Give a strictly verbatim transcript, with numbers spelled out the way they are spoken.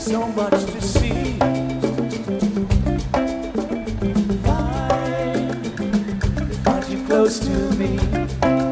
so much to see. Find, find you close to me.